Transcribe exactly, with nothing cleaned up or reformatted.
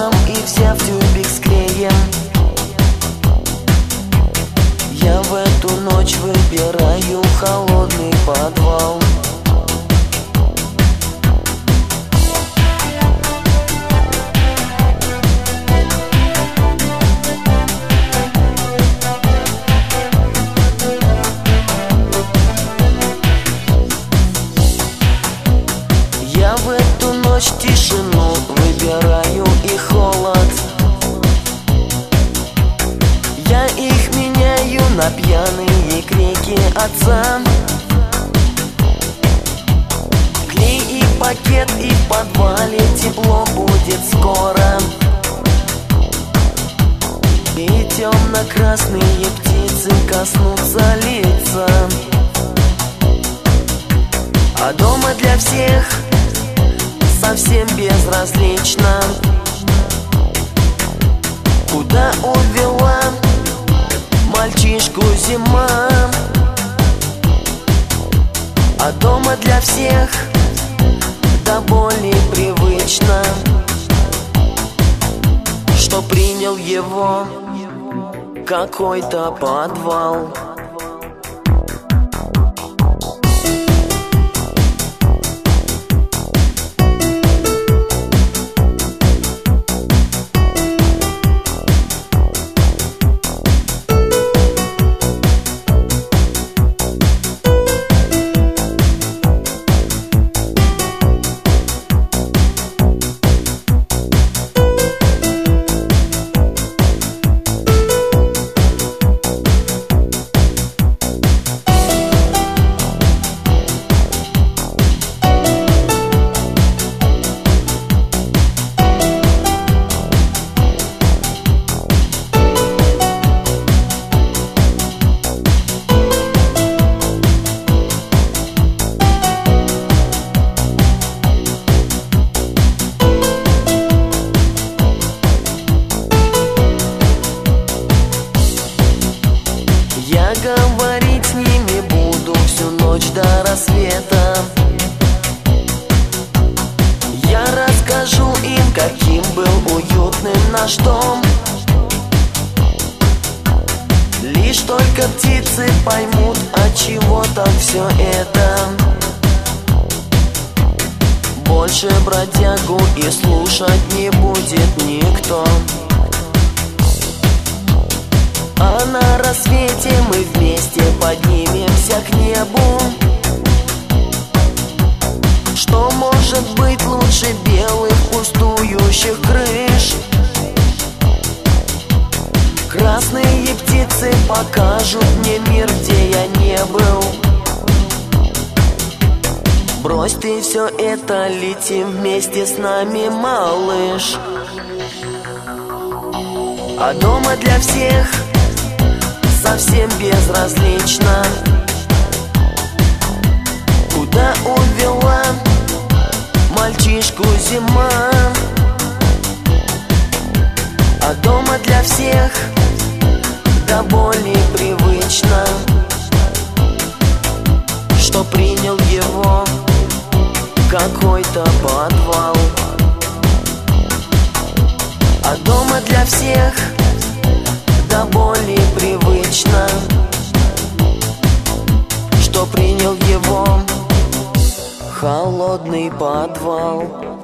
сам и взяв тюбик с клеем, я в эту ночь выбираю холодный подвал. Я в эту ночь тишину выбираю и холод. Я их меняю на пьяные крики отца. Клей и пакет, и в подвале тепло будет скоро. И темно-красные птицы коснутся лица. А дома для всех совсем безразлично, куда увела мальчишку зима. А дома для всех до боли привычно, что принял его какой-то подвал. Я говорить с ними буду всю ночь до рассвета. Я расскажу им, каким был уютным наш дом. Лишь только птицы поймут, отчего так все это. Больше бродягу и слушать не будет никто. А на рассвете мы вместе поднимемся к небу. Что может быть лучше белых пустующих крыш? Красные птицы покажут мне мир, где я не был. Брось ты все это, летим вместе с нами, малыш. А дома для всех совсем безразлично, куда увела мальчишку зима. А дома для всех до боли привычно, что принял его какой-то подвал. А дома для всех до боли привычно, что принял его холодный подвал.